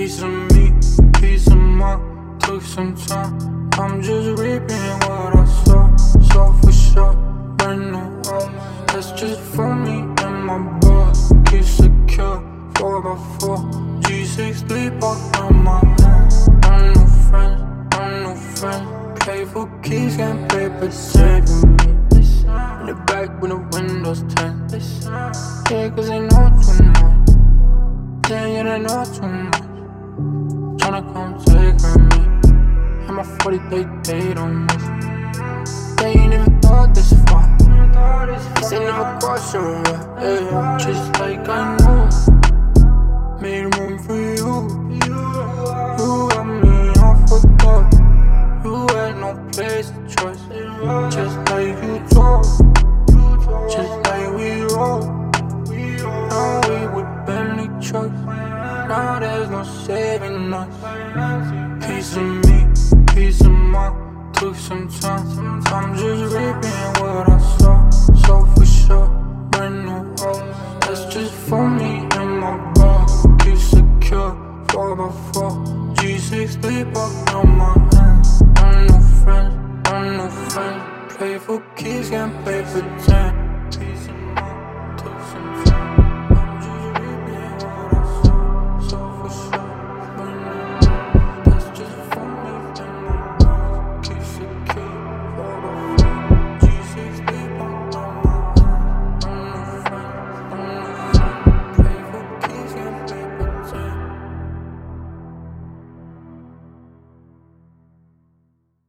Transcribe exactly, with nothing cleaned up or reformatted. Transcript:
Piece of me, piece of mine. Took some time, I'm just reaping what I sow. So for sure, brand new house. That's just for me and my boss. Keep secure, four by four. G six three buck on my hands. I'm no friends, I'm no friends. Pay for keys, can't pay for saving me. In the back when the windows ten. Yeah, cause they know too much. Yeah, yeah, they know too much. Tryna come take from me. And my forty they date on us. They ain't even thought this far. This ain't never crossed your way. Yeah, just like I know. Made room for you. You got me off a thought. You had no place to choice. Just like you told. Just like we roll. Now we with Bentley trucks. Now there's no saving us. Piece of me, piece of mine. Took some time. I'm just reaping what I sow. So for sure, brand new house. That's just for me and my boss. Keep secure, four by four. G six three buck on my hands. I'm no friends, I'm no friends. Play for keys, can't pay for ten.